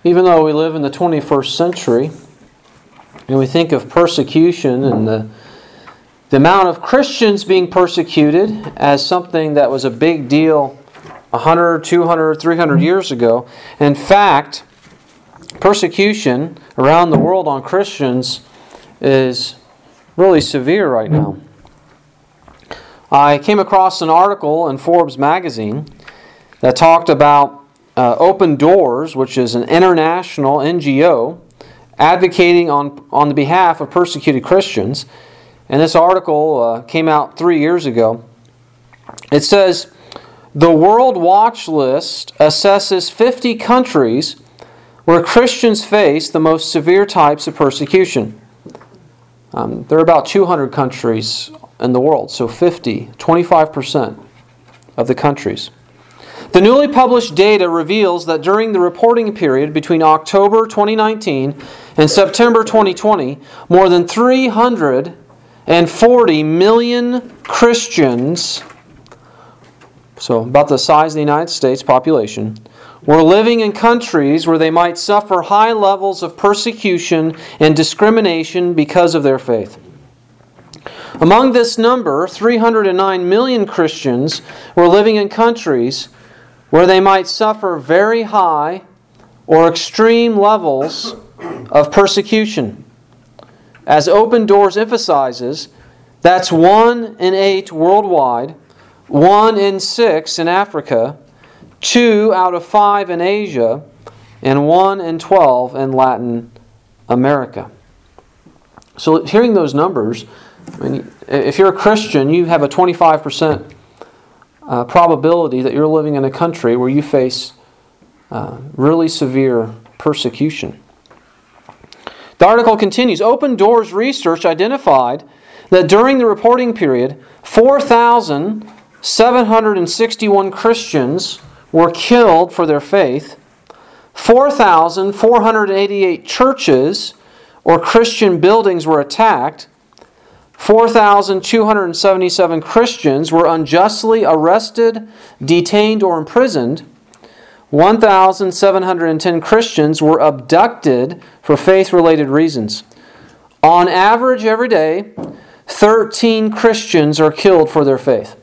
Even though we live in the 21st century, and we think of persecution and the amount of Christians being persecuted as something that was a big deal 100, 200, 300 years ago. In fact, persecution around the world on Christians is really severe right now. I came across an article in Forbes magazine that talked about Open Doors, which is an international NGO advocating on the behalf of persecuted Christians. And this article came out 3 years ago. It says, the World Watch List assesses 50 countries where Christians face the most severe types of persecution. There are about 200 countries in the world, so 50, 25% of the countries. The newly published data reveals that during the reporting period between October 2019 and September 2020, more than 340 million Christians, so about the size of the United States population, were living in countries where they might suffer high levels of persecution and discrimination because of their faith. Among this number, 309 million Christians were living in countries where they might suffer very high or extreme levels of persecution. As Open Doors emphasizes, that's 1 in 8 worldwide, 1 in 6 in Africa, 2 out of 5 in Asia, and 1 in 12 in Latin America. So hearing those numbers, I mean, if you're a Christian, you have a 25% probability that you're living in a country where you face really severe persecution. The article continues, Open Doors research identified that during the reporting period, 4,761 Christians were killed for their faith, 4,488 churches or Christian buildings were attacked, 4,277 Christians were unjustly arrested, detained, or imprisoned. 1,710 Christians were abducted for faith-related reasons. On average, every day, 13 Christians are killed for their faith.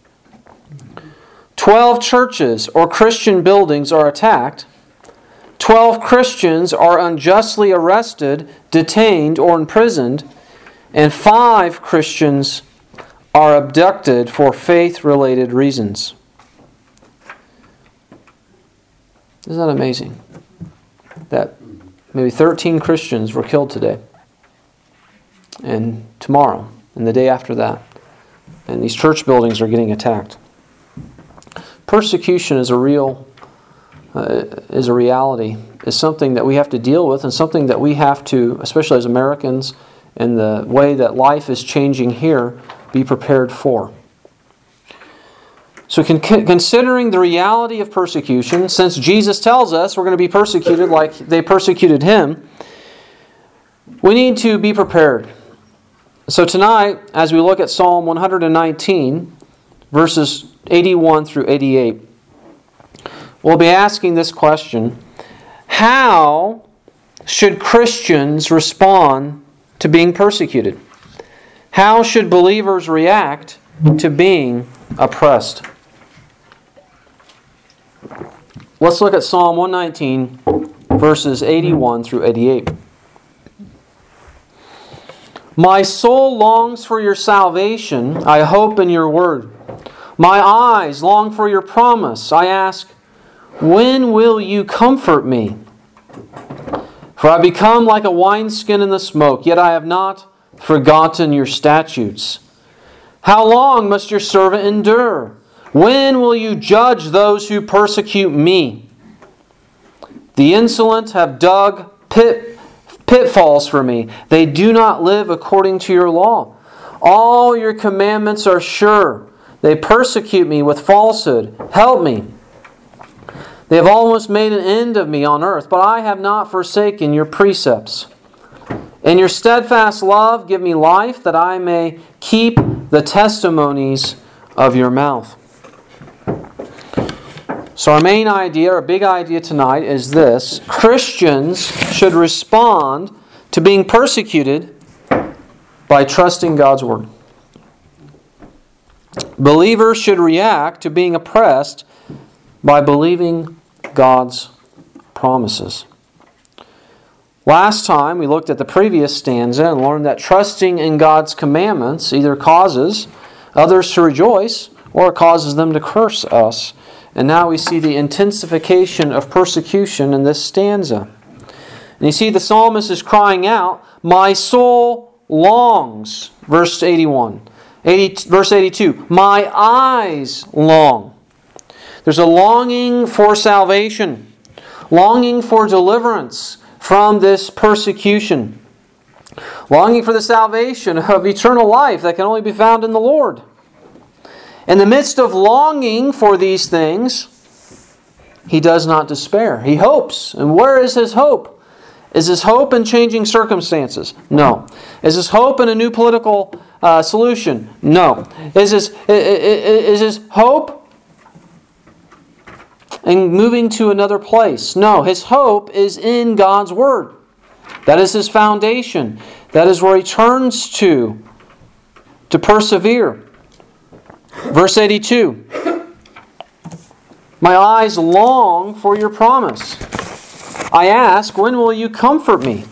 12 churches or Christian buildings are attacked. 12 Christians are unjustly arrested, detained, or imprisoned. And 5 Christians are abducted for faith-related reasons. Isn't that amazing? That maybe 13 Christians were killed today, and tomorrow, and the day after that. And these church buildings are getting attacked. Persecution is a reality, is something that we have to deal with, and something that we have to, especially as Americans, and the way that life is changing here, be prepared for. So considering the reality of persecution, since Jesus tells us we're going to be persecuted like they persecuted Him, we need to be prepared. So tonight, as we look at Psalm 119, verses 81 through 88, we'll be asking this question: how should Christians respond to being persecuted? How should believers react to being oppressed? Let's look at Psalm 119, verses 81 through 88. My soul longs for your salvation. I hope in your word. My eyes long for your promise. I ask, when will you comfort me? For I become like a wineskin in the smoke, yet I have not forgotten your statutes. How long must your servant endure? When will you judge those who persecute me? The insolent have dug pitfalls for me. They do not live according to your law. All your commandments are sure. They persecute me with falsehood. Help me. They have almost made an end of me on earth, but I have not forsaken your precepts. In your steadfast love, give me life, that I may keep the testimonies of your mouth. So our main idea, our big idea tonight is this: Christians should respond to being persecuted by trusting God's Word. Believers should react to being oppressed by believing God's promises. Last time we looked at the previous stanza and learned that trusting in God's commandments either causes others to rejoice or it causes them to curse us. And now we see the intensification of persecution in this stanza. And you see the psalmist is crying out, "My soul longs," verse 81. Verse 82, "My eyes long." There's a longing for salvation, longing for deliverance from this persecution, longing for the salvation of eternal life that can only be found in the Lord. In the midst of longing for these things, he does not despair. He hopes. And where is his hope? Is his hope in changing circumstances? No. Is his hope in a new political solution? No. Is his hope in moving to another place? No. His hope is in God's Word. That is his foundation. That is where he turns to persevere. Verse 82. "My eyes long for your promise. I ask, when will you comfort me?"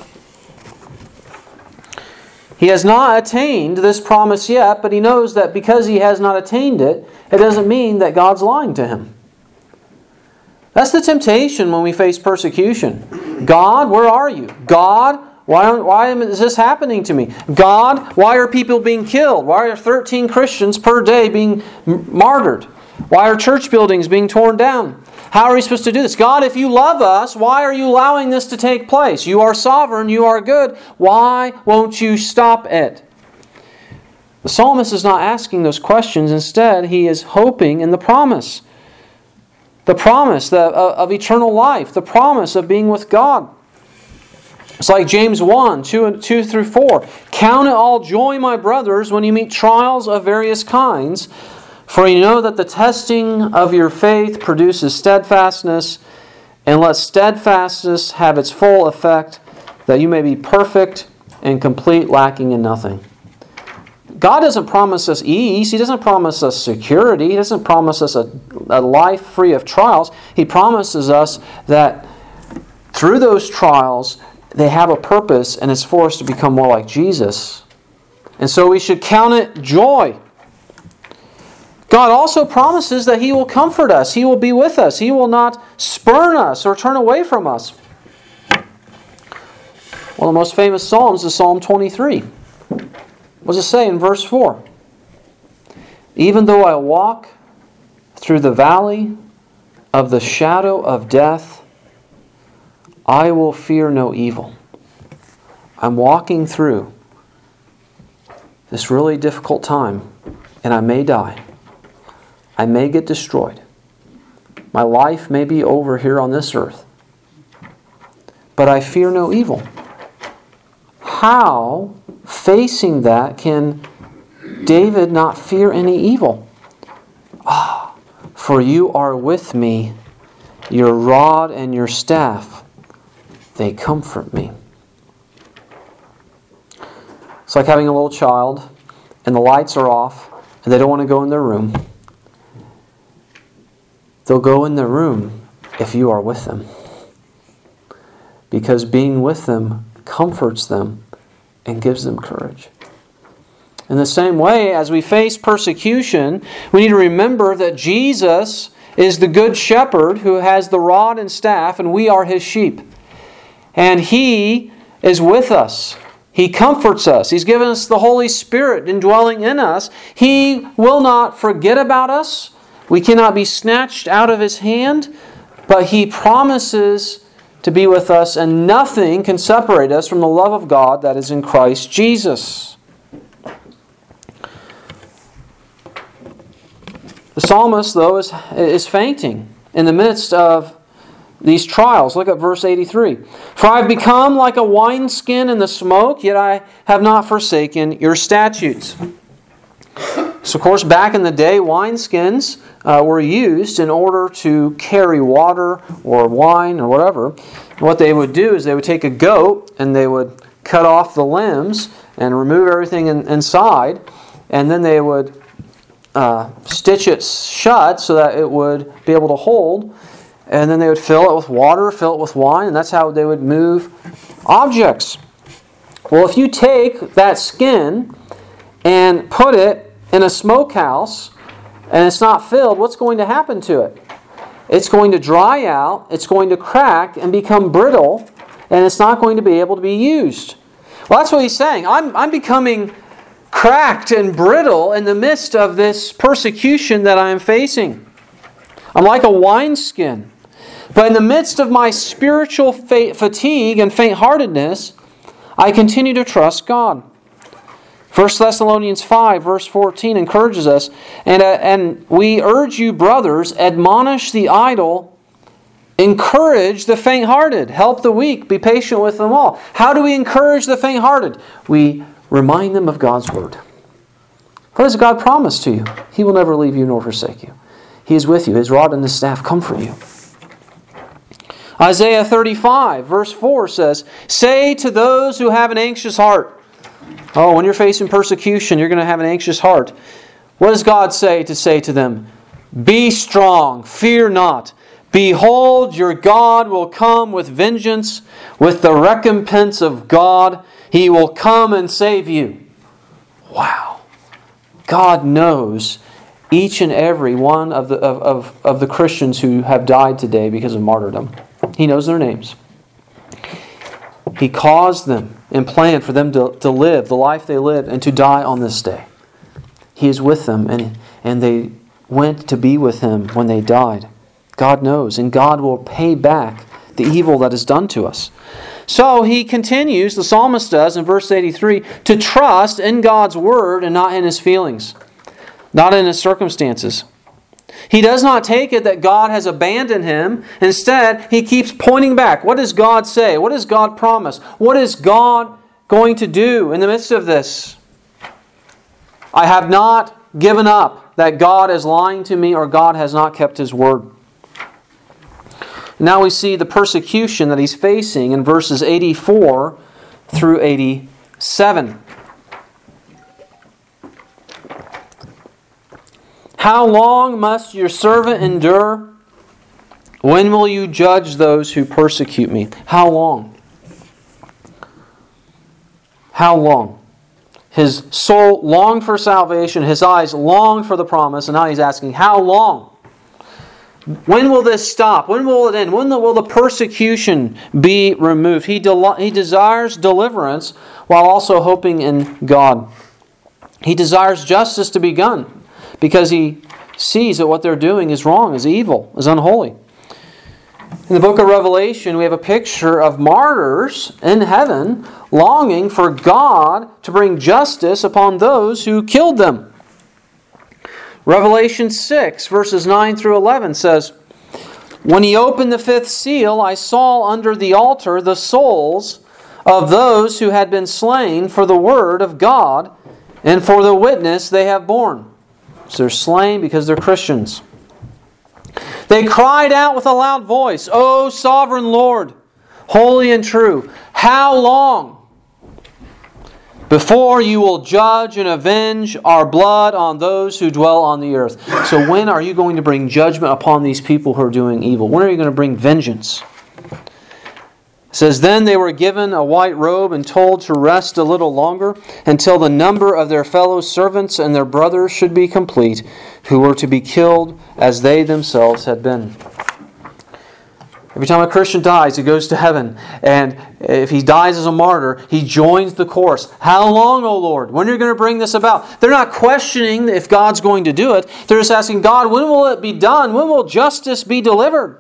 He has not attained this promise yet, but he knows that because he has not attained it, it doesn't mean that God's lying to him. That's the temptation when we face persecution. God, where are you? God, why is this happening to me? God, why are people being killed? Why are 13 Christians per day being martyred? Why are church buildings being torn down? How are we supposed to do this? God, if you love us, why are you allowing this to take place? You are sovereign, you are good. Why won't you stop it? The psalmist is not asking those questions. Instead, he is hoping in the promise. The promise of eternal life. The promise of being with God. It's like James 1, 2 through 4. "Count it all joy, my brothers, when you meet trials of various kinds. For you know that the testing of your faith produces steadfastness, and let steadfastness have its full effect, that you may be perfect and complete, lacking in nothing." God doesn't promise us ease. He doesn't promise us security. He doesn't promise us a life free of trials. He promises us that through those trials, they have a purpose, and it's for us to become more like Jesus. And so we should count it joy. God also promises that He will comfort us. He will be with us. He will not spurn us or turn away from us. One of the most famous Psalms is Psalm 23. What does it say in verse 4? "Even though I walk through the valley of the shadow of death, I will fear no evil." I'm walking through this really difficult time, and I may die. I may get destroyed. My life may be over here on this earth. But I fear no evil. How, facing that, can David not fear any evil? For you are with me, your rod and your staff, they comfort me. It's like having a little child, and the lights are off, and they don't want to go in their room. They'll go in their room if you are with them. Because being with them comforts them and gives them courage. In the same way, as we face persecution, we need to remember that Jesus is the good shepherd who has the rod and staff, and we are His sheep. And He is with us. He comforts us. He's given us the Holy Spirit indwelling in us. He will not forget about us. We cannot be snatched out of His hand, but He promises to be with us, and nothing can separate us from the love of God that is in Christ Jesus. The psalmist, though, is fainting in the midst of these trials. Look at verse 83. "For I have become like a wineskin in the smoke, yet I have not forsaken your statutes." So, of course, back in the day, wineskins were used in order to carry water or wine or whatever. What they would do is they would take a goat and they would cut off the limbs and remove everything inside, and then they would stitch it shut so that it would be able to hold, and then they would fill it with water, fill it with wine, and that's how they would move objects. Well, if you take that skin and put it in a smokehouse and it's not filled, what's going to happen to it? It's going to dry out, it's going to crack and become brittle, and it's not going to be able to be used. Well, that's what he's saying. I'm becoming cracked and brittle in the midst of this persecution that I am facing. I'm like a wineskin. But in the midst of my spiritual fatigue and faint-heartedness, I continue to trust God. 1 Thessalonians 5, verse 14 encourages us, and we urge you, brothers, admonish the idle, encourage the faint-hearted, help the weak, be patient with them all. How do we encourage the faint-hearted? We remind them of God's Word. What does God promise to you? He will never leave you nor forsake you. He is with you. His rod and His staff comfort you. Isaiah 35, verse 4 says, say to those who have an anxious heart. Oh, when you're facing persecution, you're going to have an anxious heart. What does God say to them? Be strong, fear not. Behold, your God will come with vengeance, with the recompense of God. He will come and save you. Wow. God knows each and every one of the Christians who have died today because of martyrdom. He knows their names. He caused them and planned for them to live the life they lived and to die on this day. He is with them, and they went to be with Him when they died. God knows, and God will pay back the evil that is done to us. So he continues, the psalmist does in verse 83, to trust in God's Word and not in his feelings, not in his circumstances. He does not take it that God has abandoned him. Instead, he keeps pointing back. What does God say? What does God promise? What is God going to do in the midst of this? I have not given up that God is lying to me or God has not kept His word. Now we see the persecution that he's facing in verses 84 through 87. How long must your servant endure? When will you judge those who persecute me? How long? How long? His soul longed for salvation. His eyes longed for the promise. And now he's asking, how long? When will this stop? When will it end? When will the persecution be removed? He desires deliverance while also hoping in God. He desires justice to be done because he sees that what they're doing is wrong, is evil, is unholy. In the book of Revelation, we have a picture of martyrs in heaven longing for God to bring justice upon those who killed them. Revelation 6, verses 9 through 11 says, when he opened the fifth seal, I saw under the altar the souls of those who had been slain for the word of God and for the witness they have borne. So they're slain because they're Christians. They cried out with a loud voice, O sovereign Lord, holy and true, how long before you will judge and avenge our blood on those who dwell on the earth? So when are you going to bring judgment upon these people who are doing evil? When are you going to bring vengeance? It says, then they were given a white robe and told to rest a little longer until the number of their fellow servants and their brothers should be complete, who were to be killed as they themselves had been. Every time a Christian dies, he goes to heaven. And if he dies as a martyr, he joins the chorus. How long, O Lord? When are you going to bring this about? They're not questioning if God's going to do it. They're just asking, God, when will it be done? When will justice be delivered?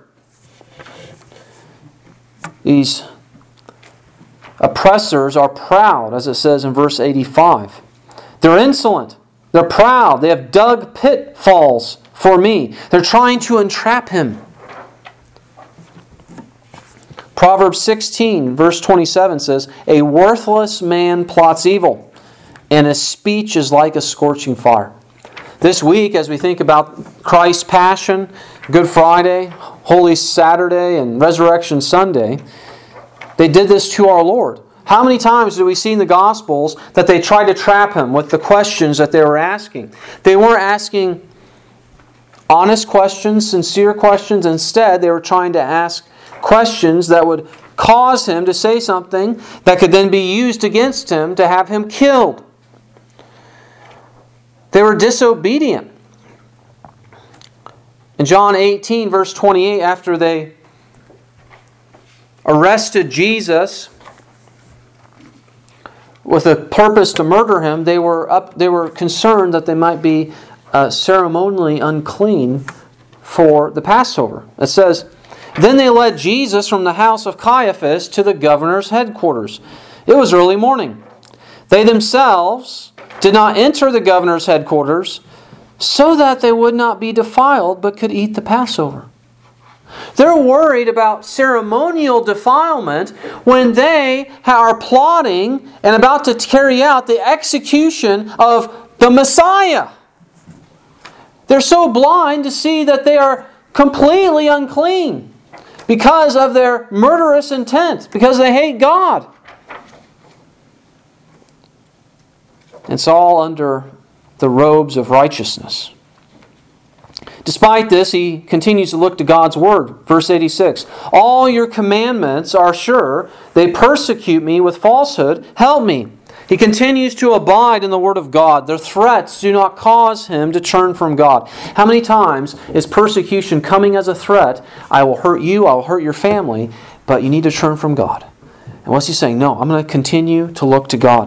These oppressors are proud, as it says in verse 85. They're insolent. They're proud. They have dug pitfalls for me. They're trying to entrap him. Proverbs 16, verse 27 says, a worthless man plots evil, and his speech is like a scorching fire. This week, as we think about Christ's Passion, Good Friday, Holy Saturday, and Resurrection Sunday, they did this to our Lord. How many times do we see in the Gospels that they tried to trap Him with the questions that they were asking? They weren't asking honest questions, sincere questions. Instead, they were trying to ask questions that would cause Him to say something that could then be used against Him to have Him killed. They were disobedient. In John 18, verse 28, after they arrested Jesus with a purpose to murder Him, they were concerned that they might be ceremonially unclean for the Passover. It says, "Then they led Jesus from the house of Caiaphas to the governor's headquarters. It was early morning. They themselves did not enter the governor's headquarters so that they would not be defiled but could eat the Passover." They're worried about ceremonial defilement when they are plotting and about to carry out the execution of the Messiah. They're so blind to see that they are completely unclean because of their murderous intent, because they hate God. It's all under the robes of righteousness. Despite this, he continues to look to God's Word. Verse 86, "All your commandments are sure. They persecute me with falsehood. Help me." He continues to abide in the Word of God. Their threats do not cause him to turn from God. How many times is persecution coming as a threat? I will hurt you, I will hurt your family, but you need to turn from God. And what's he saying? No, I'm going to continue to look to God.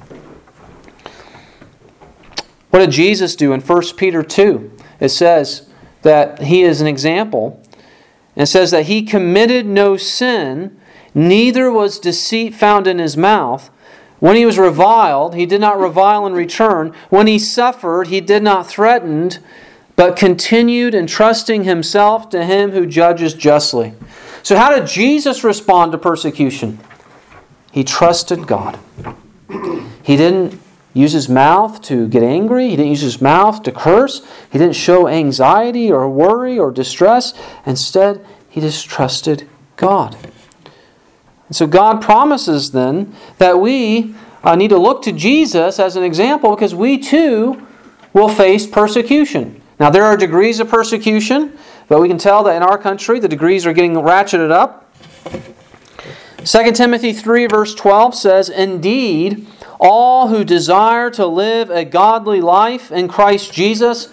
What did Jesus do in 1 Peter 2? It says that He is an example. And it says that He committed no sin, neither was deceit found in His mouth. When He was reviled, He did not revile in return. When He suffered, He did not threaten, but continued entrusting Himself to Him who judges justly. So how did Jesus respond to persecution? He trusted God. He didn't use His mouth to get angry. He didn't use His mouth to curse. He didn't show anxiety or worry or distress. Instead, He just trusted God. And so God promises then that we need to look to Jesus as an example because we too will face persecution. Now there are degrees of persecution, but we can tell that in our country the degrees are getting ratcheted up. 2 Timothy 3 verse 12 says, "Indeed, all who desire to live a godly life in Christ Jesus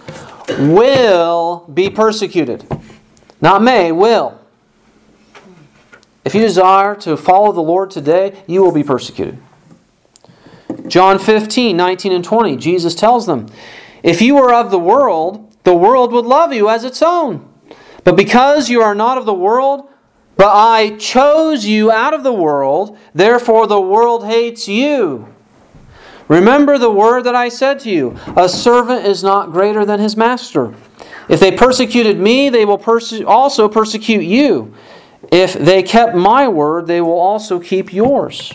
will be persecuted." Not may, will. If you desire to follow the Lord today, you will be persecuted. John 15, 19 and 20, Jesus tells them, "If you were of the world would love you as its own. But because you are not of the world, but I chose you out of the world, therefore the world hates you. Remember the word that I said to you, a servant is not greater than his master. If they persecuted me, they will also persecute you. If they kept my word, they will also keep yours."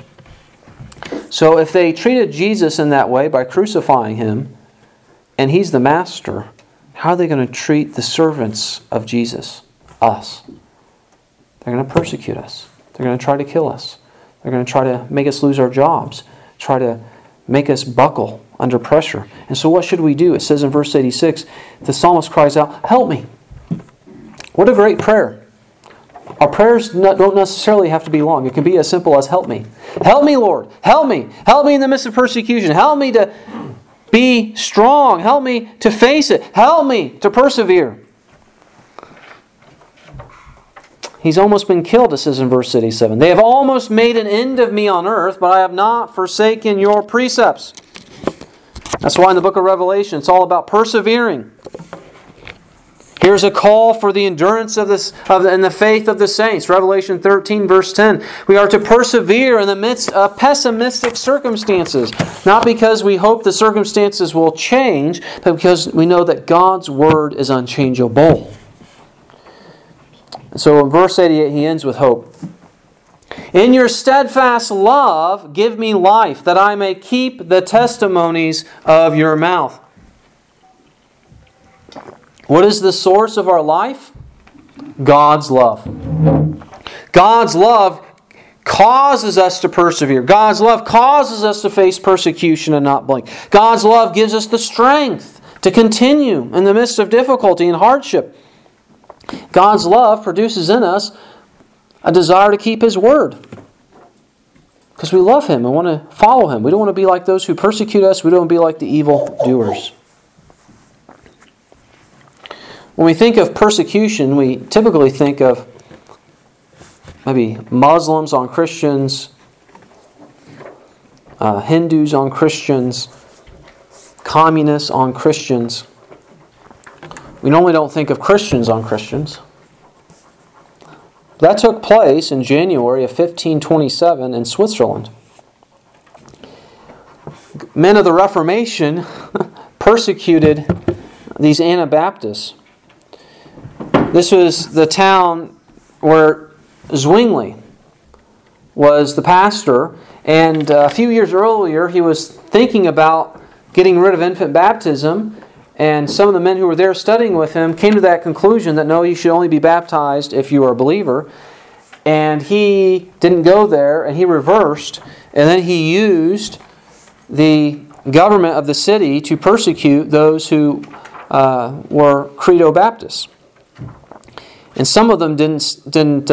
So if they treated Jesus in that way by crucifying Him, and He's the master, how are they going to treat the servants of Jesus, us? They're going to persecute us. They're going to try to kill us. They're going to try to make us lose our jobs, try to make us buckle under pressure. And so what should we do? It says in verse 86, the psalmist cries out, "Help me." What a great prayer. Our prayers don't necessarily have to be long. It can be as simple as "Help me." Help me, Lord. Help me. Help me in the midst of persecution. Help me to be strong. Help me to face it. Help me to persevere. He's almost been killed, it says in verse 87. "They have almost made an end of me on earth, but I have not forsaken your precepts." That's why in the book of Revelation it's all about persevering. Here's a call for the endurance and the faith of the saints. Revelation 13, verse 10. We are to persevere in the midst of pessimistic circumstances. Not because we hope the circumstances will change, but because we know that God's Word is unchangeable. So in verse 88, he ends with hope. "In your steadfast love, give me life, that I may keep the testimonies of your mouth." What is the source of our life? God's love. God's love causes us to persevere. God's love causes us to face persecution and not blink. God's love gives us the strength to continue in the midst of difficulty and hardship. God's love produces in us a desire to keep His Word. Because we love Him and want to follow Him. We don't want to be like those who persecute us. We don't want to be like the evil doers. When we think of persecution, we typically think of maybe Muslims on Christians, Hindus on Christians, communists on Christians. We normally don't think of Christians on Christians. That took place in January of 1527 in Switzerland. Men of the Reformation persecuted these Anabaptists. This was the town where Zwingli was the pastor, and a few years earlier he was thinking about getting rid of infant baptism, and some of the men who were there studying with him came to that conclusion that no, you should only be baptized if you are a believer. And he didn't go there, and he reversed, and then he used the government of the city to persecute those who were Credo Baptists. And some of them didn't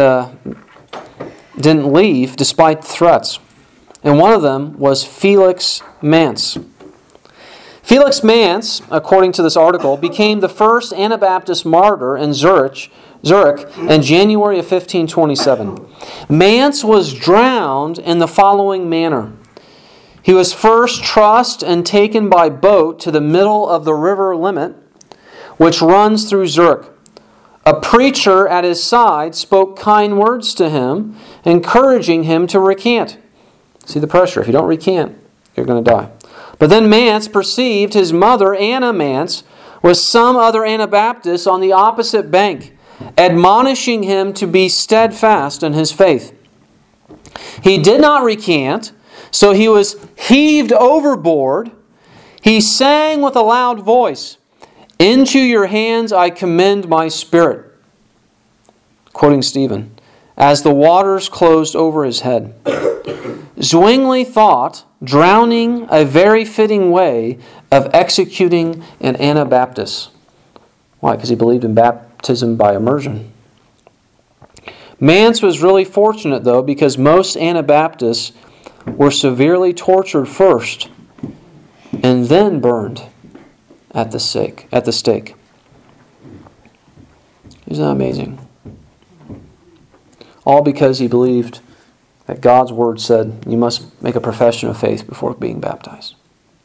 leave despite threats. And one of them was Felix Manz. Felix Manz, according to this article, became the first Anabaptist martyr in Zurich in January of 1527. Manz was drowned in the following manner. He was first trussed and taken by boat to the middle of the river Limmat, which runs through Zurich. A preacher at his side spoke kind words to him, encouraging him to recant. See the pressure. If you don't recant, you're going to die. But then Manz perceived his mother, Anna Manz, with some other Anabaptists on the opposite bank, admonishing him to be steadfast in his faith. He did not recant, so he was heaved overboard. He sang with a loud voice, "Into your hands I commend my spirit." Quoting Stephen, as the waters closed over his head. Zwingli thought drowning a very fitting way of executing an Anabaptist. Why? Because he believed in baptism by immersion. Manz was really fortunate, though, because most Anabaptists were severely tortured first and then burned at the stake. Isn't that amazing? All because he believed that God's Word said you must make a profession of faith before being baptized.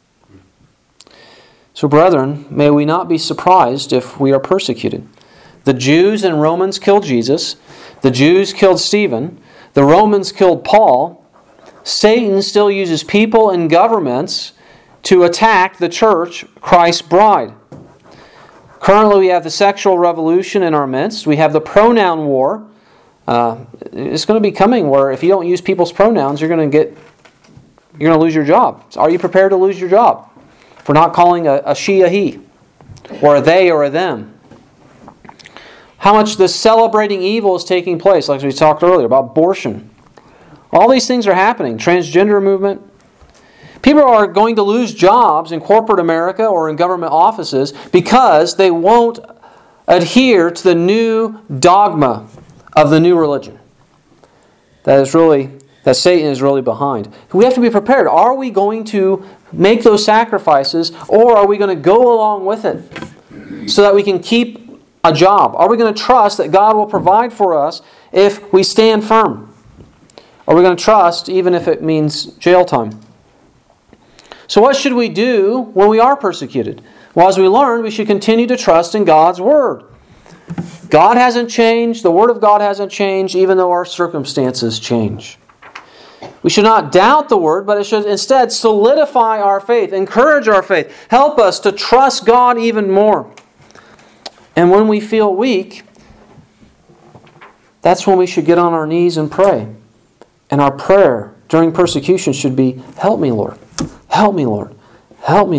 So, brethren, may we not be surprised if we are persecuted. The Jews and Romans killed Jesus. The Jews killed Stephen. The Romans killed Paul. Satan still uses people and governments to attack the church, Christ's bride. Currently, we have the sexual revolution in our midst. We have the pronoun war. It's going to be coming where if you don't use people's pronouns, you're going to lose your job. So are you prepared to lose your job for not calling a she a he, or a they or a them? How much the celebrating evil is taking place, like we talked earlier about abortion. All these things are happening. Transgender movement. People are going to lose jobs in corporate America or in government offices because they won't adhere to the new dogma of the new religion that Satan is really behind. We have to be prepared. Are we going to make those sacrifices, or are we going to go along with it so that we can keep a job? Are we going to trust that God will provide for us if we stand firm? Are we going to trust even if it means jail time? So what should we do when we are persecuted? Well, as we learned, we should continue to trust in God's Word. God hasn't changed. The Word of God hasn't changed, even though our circumstances change. We should not doubt the Word, but it should instead solidify our faith, encourage our faith, help us to trust God even more. And when we feel weak, that's when we should get on our knees and pray. And our prayer during persecution should be, "Help me, Lord. Help me, Lord. Help me, Lord.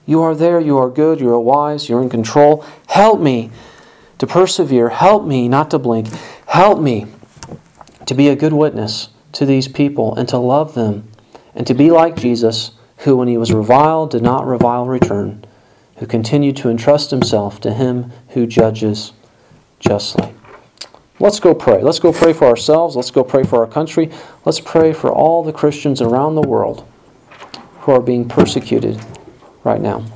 You are there, you are good, you are wise, you're in control. Help me to persevere. Help me not to blink. Help me to be a good witness to these people and to love them and to be like Jesus, who when he was reviled did not revile return, who continued to entrust himself to him who judges justly. Let's go pray. Let's go pray for ourselves. Let's go pray for our country. Let's pray for all the Christians around the world who are being persecuted right now.